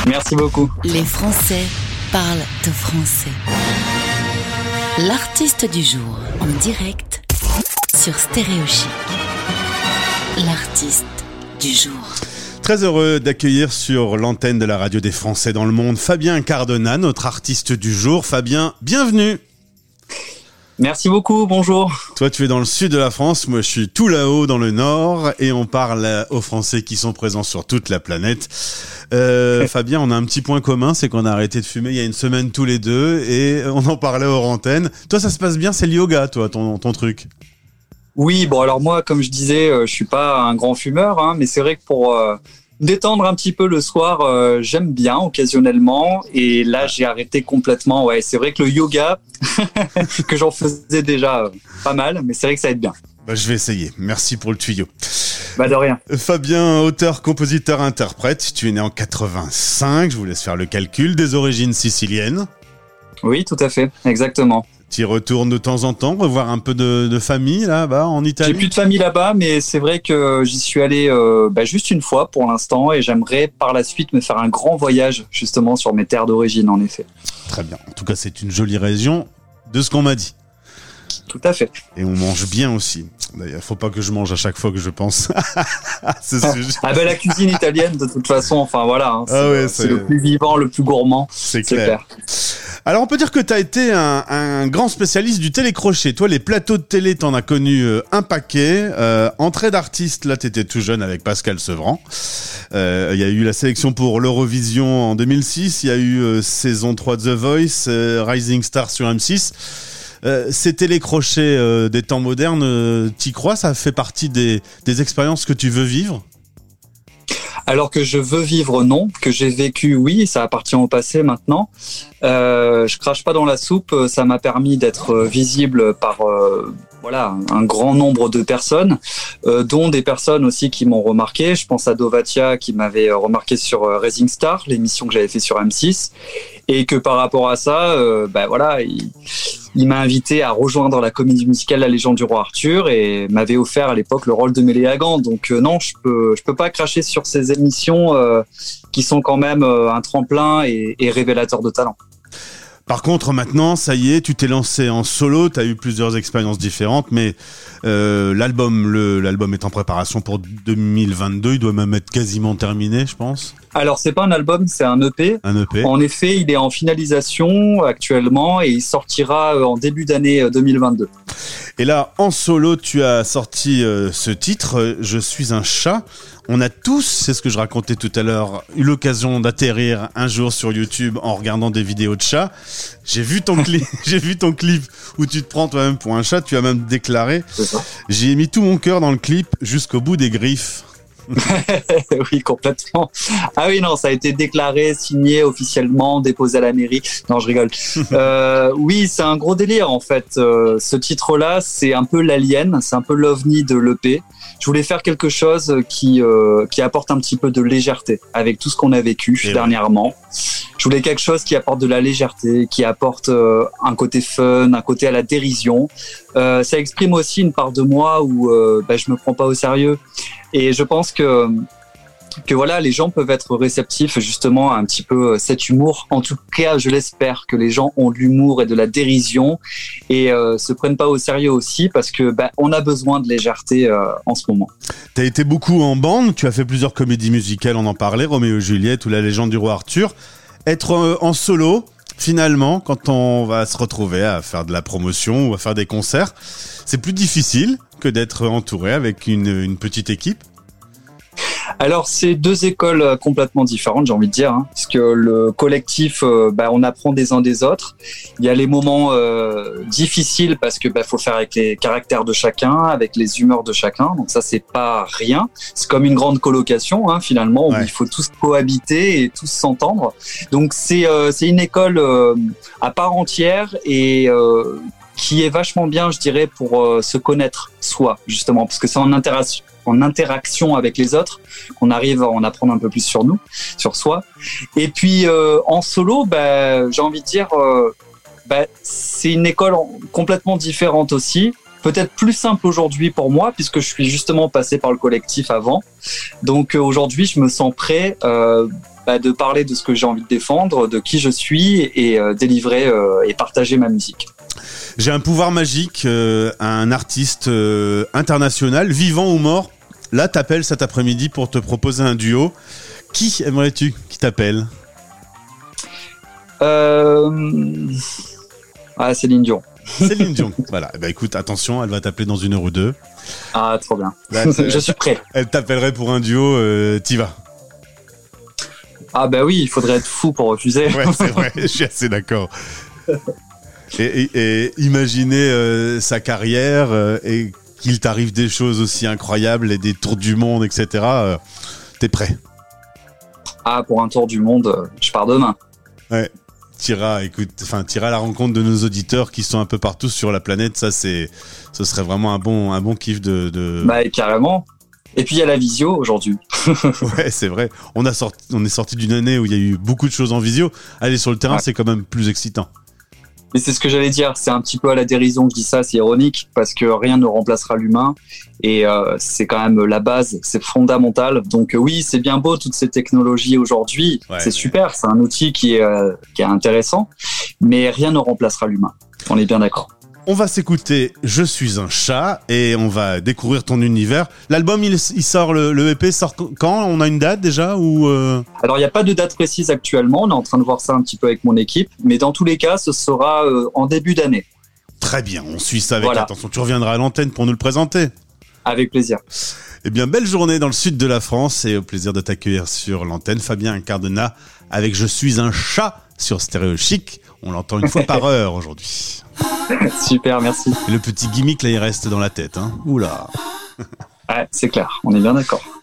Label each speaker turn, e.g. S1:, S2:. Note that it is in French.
S1: Merci beaucoup.
S2: Les Français parlent de français. L'artiste du jour en direct sur Stéréo Chic. L'artiste du jour.
S3: Très heureux d'accueillir sur l'antenne de la radio des Français dans le monde Fabien Cardona, notre artiste du jour. Fabien, bienvenue.
S1: Merci beaucoup, bonjour.
S3: Toi, tu es dans le sud de la France, moi je suis tout là-haut dans le nord et on parle aux Français qui sont présents sur toute la planète. Fabien, on a un petit point commun, c'est qu'on a arrêté de fumer il y a une semaine tous les deux et on en parlait hors antenne. Toi, ça se passe bien, c'est le yoga, toi, ton truc.
S1: Oui, bon alors moi, comme je disais, je suis pas un grand fumeur, hein, mais c'est vrai que pour détendre un petit peu le soir, j'aime bien occasionnellement. Et là, j'ai arrêté complètement. Ouais, c'est vrai que le yoga, que j'en faisais déjà pas mal, mais c'est vrai que ça aide bien.
S3: Bah, je vais essayer. Merci pour le tuyau.
S1: Bah de rien.
S3: Fabien, auteur, compositeur, interprète. Tu es né en 85. Je vous laisse faire le calcul. Des origines siciliennes. Oui,
S1: tout à fait, exactement.
S3: Tu y retournes de temps en temps, revoir un peu de famille là-bas en Italie?
S1: J'ai plus de famille là-bas, mais c'est vrai que j'y suis allé juste une fois pour l'instant et j'aimerais par la suite me faire un grand voyage justement sur mes terres d'origine en effet.
S3: Très bien. En tout cas, c'est une jolie région de ce qu'on m'a dit.
S1: Tout à fait.
S3: Et on mange bien aussi. D'ailleurs, faut pas que je mange à chaque fois que je pense à ce sujet.
S1: Ah ben la cuisine italienne de toute façon, enfin voilà, hein, c'est le plus vivant, le plus gourmand.
S3: C'est clair. Alors on peut dire que tu as été un grand spécialiste du télécrochet. Toi, les plateaux de télé, t'en as connu un paquet. Entrée d'artiste, là t'étais tout jeune avec Pascal Sevran. Il y a eu la sélection pour l'Eurovision en 2006. Il y a eu saison 3 de The Voice, Rising Star sur M6. Ces télécrochets des temps modernes, t'y crois? Ça fait partie des expériences que tu veux vivre?
S1: Alors que je veux vivre, non. Que j'ai vécu, oui, ça appartient au passé maintenant. Je crache pas dans la soupe. Ça m'a permis d'être visible par un grand nombre de personnes, dont des personnes aussi qui m'ont remarqué. Je pense à Dovatia qui m'avait remarqué sur Rising Star, l'émission que j'avais fait sur M6, et que par rapport à ça, il m'a invité à rejoindre la comédie musicale La Légende du Roi Arthur et m'avait offert à l'époque le rôle de Méléagant. Donc non, je peux pas cracher sur ces émissions qui sont quand même un tremplin et révélateurs de talent.
S3: Par contre, maintenant, ça y est, tu t'es lancé en solo, tu as eu plusieurs expériences différentes, mais l'album est en préparation pour 2022, il doit même être quasiment terminé, je pense.
S1: Alors, c'est pas un album, c'est un EP.
S3: Un EP.
S1: En effet, il est en finalisation actuellement et il sortira en début d'année 2022.
S3: Et là, en solo, tu as sorti ce titre, Je suis un chat. On a tous, c'est ce que je racontais tout à l'heure, eu l'occasion d'atterrir un jour sur YouTube en regardant des vidéos de chats. J'ai vu ton clip où tu te prends toi-même pour un chat. Tu as même déclaré, j'ai mis tout mon cœur dans le clip jusqu'au bout des griffes.
S1: Oui, complètement. Ah oui, non, ça a été déclaré, signé officiellement, déposé à la mairie. Non, je rigole. Oui, c'est un gros délire en fait. Ce titre-là, c'est un peu l'alien, c'est un peu l'ovni de l'EP. Je voulais faire quelque chose qui apporte un petit peu de légèreté avec tout ce qu'on a vécu dernièrement. Je voulais quelque chose qui apporte de la légèreté, qui apporte un côté fun, un côté à la dérision. Ça exprime aussi une part de moi où je me prends pas au sérieux. Et je pense que voilà, les gens peuvent être réceptifs justement à un petit peu cet humour. En tout cas, je l'espère que les gens ont de l'humour et de la dérision et se prennent pas au sérieux aussi parce que on a besoin de légèreté en ce moment.
S3: T'as été beaucoup en bande, tu as fait plusieurs comédies musicales, on en parlait, Roméo et Juliette ou La Légende du Roi Arthur. Être en solo, finalement, quand on va se retrouver à faire de la promotion ou à faire des concerts, c'est plus difficile que d'être entouré avec une petite équipe?
S1: Alors, c'est deux écoles complètement différentes, j'ai envie de dire, hein, parce que le collectif, on apprend des uns des autres. Il y a les moments difficiles parce que faut faire avec les caractères de chacun, avec les humeurs de chacun. Donc ça, c'est pas rien. C'est comme une grande colocation, hein, finalement, où il faut tous cohabiter et tous s'entendre. Donc c'est une école à part entière et qui est vachement bien, je dirais, pour se connaître soi, justement, parce que c'est en interaction avec les autres qu'on arrive à en apprendre un peu plus sur nous, sur soi. Et puis en solo, j'ai envie de dire, c'est une école complètement différente aussi, peut-être plus simple aujourd'hui pour moi puisque je suis justement passé par le collectif avant. Donc aujourd'hui, je me sens prêt de parler de ce que j'ai envie de défendre, de qui je suis et délivrer et partager ma musique.
S3: J'ai un pouvoir magique, un artiste international, vivant ou mort. Là, t'appelles cet après-midi pour te proposer un duo. Qui aimerais-tu qui t'appelle ?
S1: Céline Dion.
S3: Céline Dion, voilà. Bah écoute, attention, elle va t'appeler dans 1 heure ou 2.
S1: Ah, trop bien.
S3: Là,
S1: je suis prêt.
S3: Elle t'appellerait pour un duo, t'y vas.
S1: Ah bah oui, il faudrait être fou pour refuser.
S3: Ouais, c'est vrai, je suis assez d'accord. Et imaginer sa carrière et qu'il t'arrive des choses aussi incroyables et des tours du monde, etc. T'es prêt ?
S1: Ah, pour un tour du monde, je pars demain.
S3: Ouais. T'iras à la rencontre de nos auditeurs qui sont un peu partout sur la planète. Ça, ce serait vraiment un bon kiff de...
S1: Bah, carrément. Et puis, il y a la visio aujourd'hui.
S3: Ouais, c'est vrai. On est sorti d'une année où il y a eu beaucoup de choses en visio. Aller sur le terrain, c'est quand même plus excitant.
S1: Mais c'est ce que j'allais dire, c'est un petit peu à la dérision que je dis ça, c'est ironique, parce que rien ne remplacera l'humain, et c'est quand même la base, c'est fondamental. Donc oui, c'est bien beau toutes ces technologies aujourd'hui, c'est super, c'est un outil qui est intéressant, mais rien ne remplacera l'humain, on est bien d'accord.
S3: On va s'écouter Je suis un chat et on va découvrir ton univers. L'album, il sort, le EP sort quand ? On a une date déjà ou
S1: Alors, il n'y a pas de date précise actuellement. On est en train de voir ça un petit peu avec mon équipe. Mais dans tous les cas, ce sera en début d'année.
S3: Très bien, on suit ça avec attention. Tu reviendras à l'antenne pour nous le présenter.
S1: Avec plaisir.
S3: Eh bien, belle journée dans le sud de la France et au plaisir de t'accueillir sur l'antenne. Fabien Cardena avec Je suis un chat sur Stéréo Chic. On l'entend une fois par heure aujourd'hui.
S1: Super, merci.
S3: Et le petit gimmick, là, il reste dans la tête. Hein. Oula.
S1: Ouais, c'est clair, on est bien d'accord.